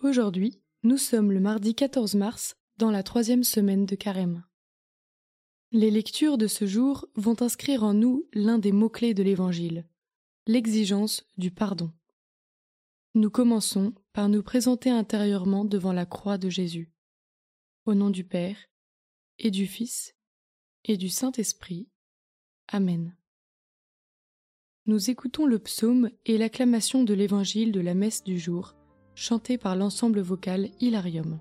Aujourd'hui, nous sommes le mardi 14 mars, dans la 3e semaine de Carême. Les lectures de ce jour vont inscrire en nous l'un des mots-clés de l'Évangile, l'exigence du pardon. Nous commençons par nous présenter intérieurement devant la croix de Jésus. Au nom du Père, et du Fils, et du Saint-Esprit. Amen. Nous écoutons le psaume et l'acclamation de l'Évangile de la messe du jour, chanté par l'ensemble vocal Hilarium.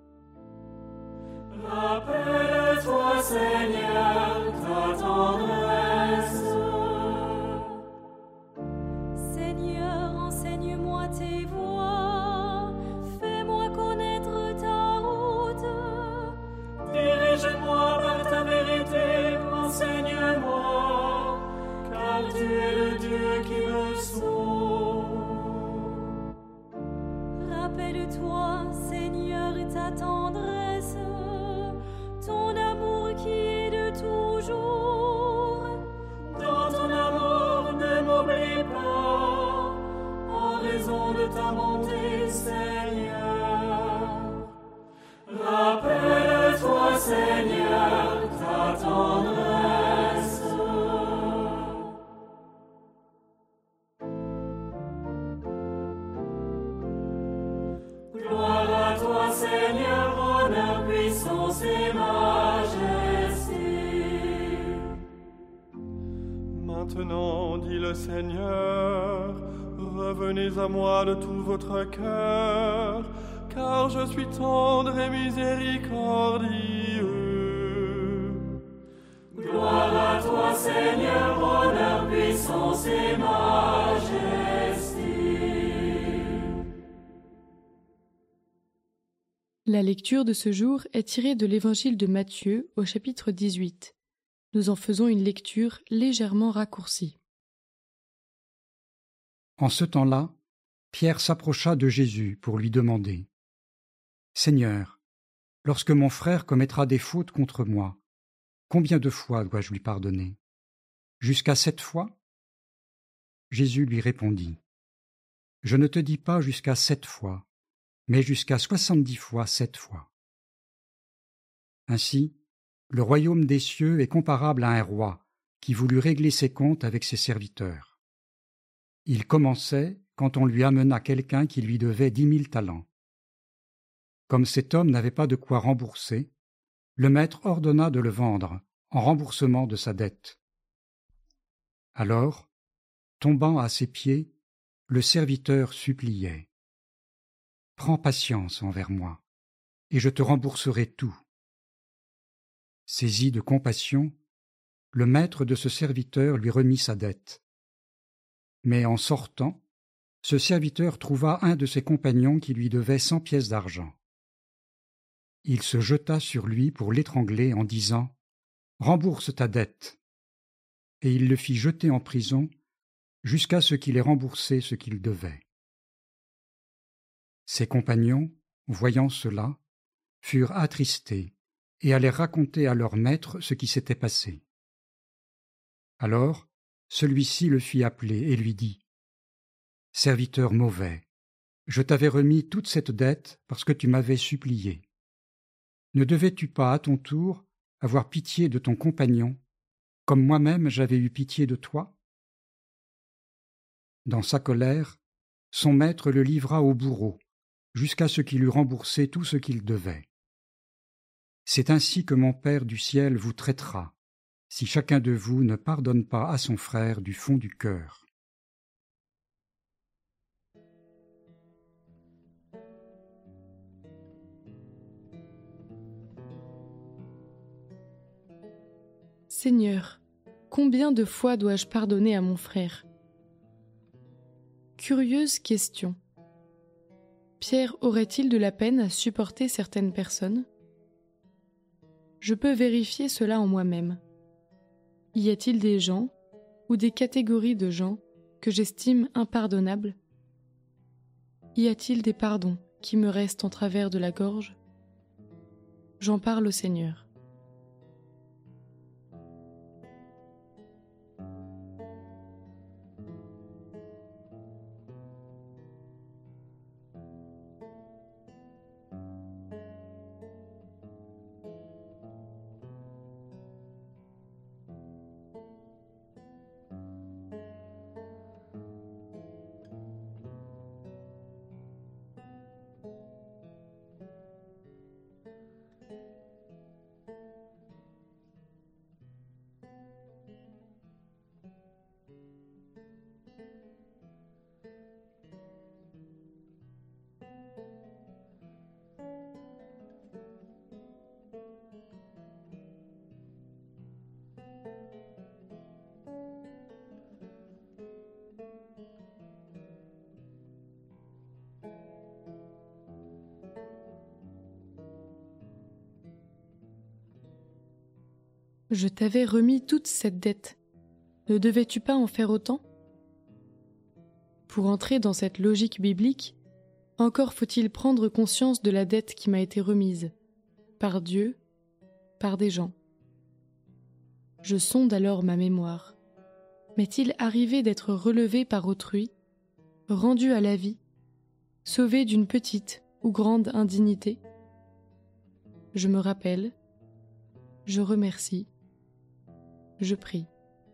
Rappelle-toi, Seigneur, ta tendresse. Seigneur, enseigne-moi tes voies, fais-moi connaître ta route. Dirige-moi par ta vérité, enseigne-moi, car tu es le Dieu qui me sauve. Rappelle-toi, Seigneur, ta tendresse, ton amour qui est de toujours. Dans ton amour, ne m'oublie pas, en raison de ta bonté, Seigneur. Rappelle-toi, Seigneur, ta tendresse. Gloire à toi, Seigneur, honneur, puissance et majesté. Maintenant, dit le Seigneur, revenez à moi de tout votre cœur, car je suis tendre et miséricordieux. Gloire à toi, Seigneur, honneur, puissance et majesté. La lecture de ce jour est tirée de l'Évangile de Matthieu au chapitre 18. Nous en faisons une lecture légèrement raccourcie. En ce temps-là, Pierre s'approcha de Jésus pour lui demander : « Seigneur, lorsque mon frère commettra des fautes contre moi, combien de fois dois-je lui pardonner ? Jusqu'à 7 fois ? » Jésus lui répondit : « Je ne te dis pas jusqu'à 7 fois, mais jusqu'à 70 fois 7 fois. » Ainsi, le royaume des cieux est comparable à un roi qui voulut régler ses comptes avec ses serviteurs. Il commençait quand on lui amena quelqu'un qui lui devait 10 000 talents. Comme cet homme n'avait pas de quoi rembourser, le maître ordonna de le vendre en remboursement de sa dette. Alors, tombant à ses pieds, le serviteur suppliait : « Prends patience envers moi, et je te rembourserai tout. » Saisi de compassion, le maître de ce serviteur lui remit sa dette. Mais en sortant, ce serviteur trouva un de ses compagnons qui lui devait 100 pièces d'argent. Il se jeta sur lui pour l'étrangler en disant : « Rembourse ta dette !» Et il le fit jeter en prison jusqu'à ce qu'il ait remboursé ce qu'il devait. Ses compagnons, voyant cela, furent attristés et allèrent raconter à leur maître ce qui s'était passé. Alors, celui-ci le fit appeler et lui dit : « Serviteur mauvais, je t'avais remis toute cette dette parce que tu m'avais supplié. Ne devais-tu pas à ton tour avoir pitié de ton compagnon, comme moi-même j'avais eu pitié de toi ? » Dans sa colère, son maître le livra au bourreau, jusqu'à ce qu'il eût remboursé tout ce qu'il devait. C'est ainsi que mon Père du ciel vous traitera, si chacun de vous ne pardonne pas à son frère du fond du cœur. Seigneur, combien de fois dois-je pardonner à mon frère ? Curieuse question. Pierre aurait-il de la peine à supporter certaines personnes ? Je peux vérifier cela en moi-même. Y a-t-il des gens, ou des catégories de gens, que j'estime impardonnables ? Y a-t-il des pardons qui me restent en travers de la gorge ? J'en parle au Seigneur. Je t'avais remis toute cette dette. Ne devais-tu pas en faire autant ? Pour entrer dans cette logique biblique, encore faut-il prendre conscience de la dette qui m'a été remise, par Dieu, par des gens. Je sonde alors ma mémoire. M'est-il arrivé d'être relevé par autrui, rendu à la vie, sauvé d'une petite ou grande indignité ? Je me rappelle, je remercie, je prie.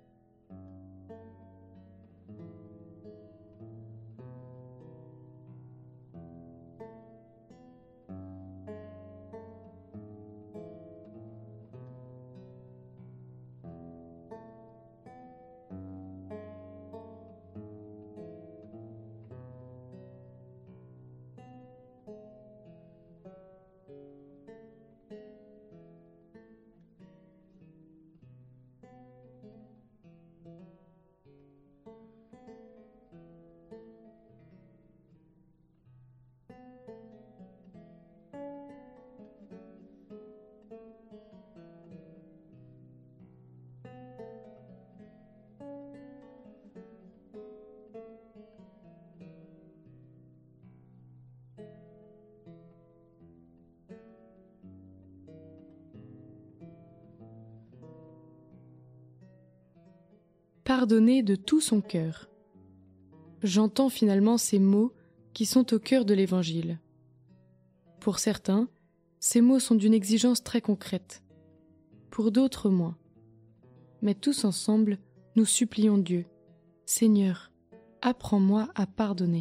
Pardonner de tout son cœur. J'entends finalement ces mots qui sont au cœur de l'Évangile. Pour certains, ces mots sont d'une exigence très concrète. Pour d'autres, moins. Mais tous ensemble, nous supplions Dieu. Seigneur, apprends-moi à pardonner.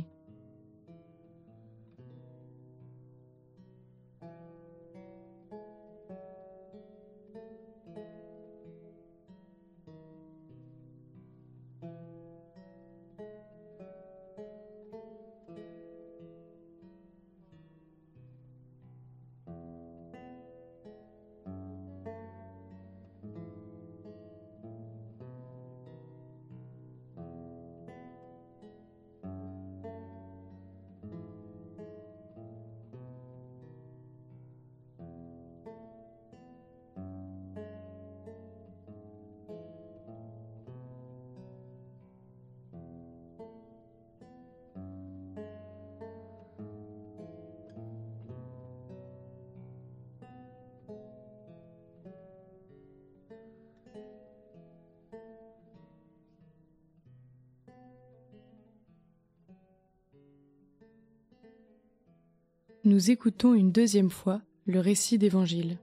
Nous écoutons une deuxième fois le récit d'Évangile.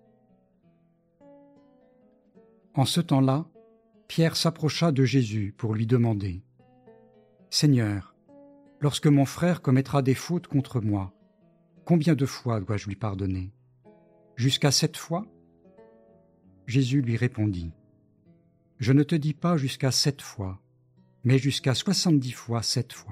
En ce temps-là, Pierre s'approcha de Jésus pour lui demander « Seigneur, lorsque mon frère commettra des fautes contre moi, combien de fois dois-je lui pardonner ? Jusqu'à 7 fois ?» Jésus lui répondit « Je ne te dis pas jusqu'à 7 fois, mais jusqu'à 70 fois 7 fois. »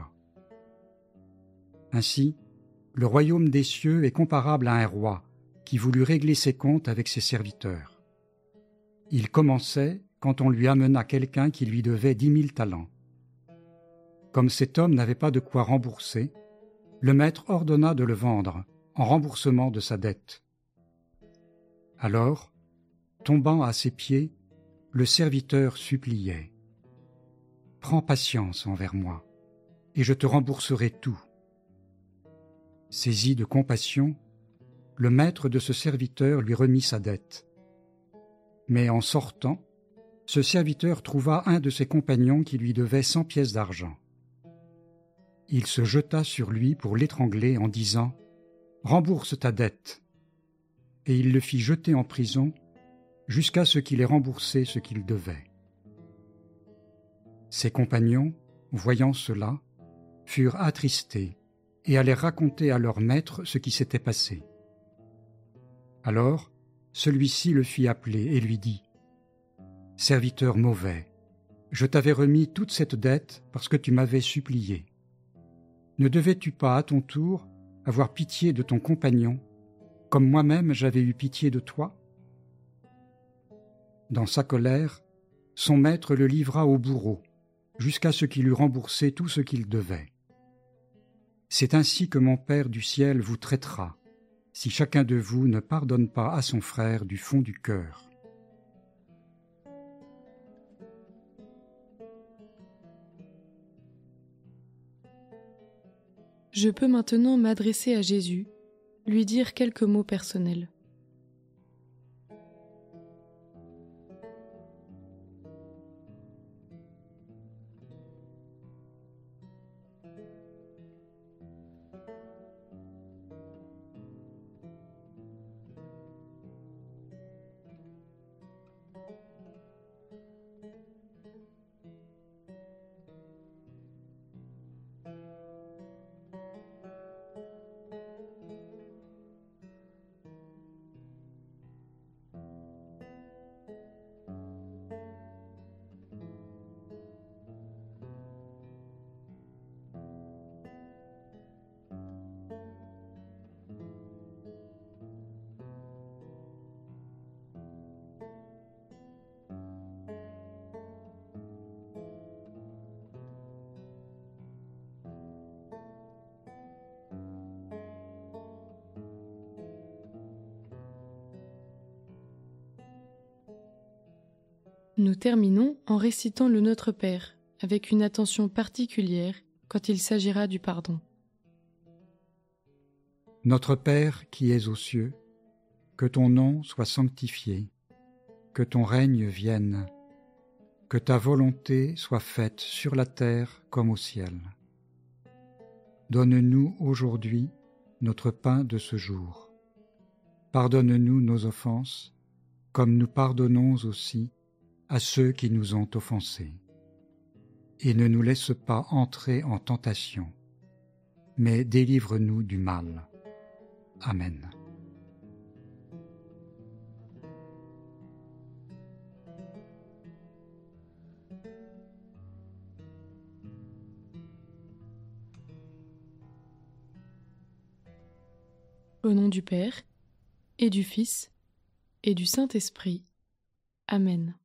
Ainsi, le royaume des cieux est comparable à un roi qui voulut régler ses comptes avec ses serviteurs. Il commençait quand on lui amena quelqu'un qui lui devait 10 000 talents. Comme cet homme n'avait pas de quoi rembourser, le maître ordonna de le vendre en remboursement de sa dette. Alors, tombant à ses pieds, le serviteur suppliait « Prends patience envers moi, et je te rembourserai tout. » Saisi de compassion, le maître de ce serviteur lui remit sa dette. Mais en sortant, ce serviteur trouva un de ses compagnons qui lui devait 100 pièces d'argent. Il se jeta sur lui pour l'étrangler en disant « Rembourse ta dette !» Et il le fit jeter en prison jusqu'à ce qu'il ait remboursé ce qu'il devait. Ses compagnons, voyant cela, furent attristés et allèrent raconter à leur maître ce qui s'était passé. Alors, celui-ci le fit appeler et lui dit « Serviteur mauvais, je t'avais remis toute cette dette parce que tu m'avais supplié. Ne devais-tu pas à ton tour avoir pitié de ton compagnon, comme moi-même j'avais eu pitié de toi ?» Dans sa colère, son maître le livra au bourreau, jusqu'à ce qu'il eût remboursé tout ce qu'il devait. C'est ainsi que mon Père du ciel vous traitera, si chacun de vous ne pardonne pas à son frère du fond du cœur. je peux maintenant m'adresser à Jésus, lui dire quelques mots personnels. Nous terminons en récitant le Notre Père, avec une attention particulière quand il s'agira du pardon. Notre Père qui es aux cieux, que ton nom soit sanctifié, que ton règne vienne, que ta volonté soit faite sur la terre comme au ciel. Donne-nous aujourd'hui notre pain de ce jour. Pardonne-nous nos offenses, comme nous pardonnons aussi à ceux qui nous ont offensés. Et ne nous laisse pas entrer en tentation, mais délivre-nous du mal. Amen. Au nom du Père, et du Fils, et du Saint-Esprit. Amen.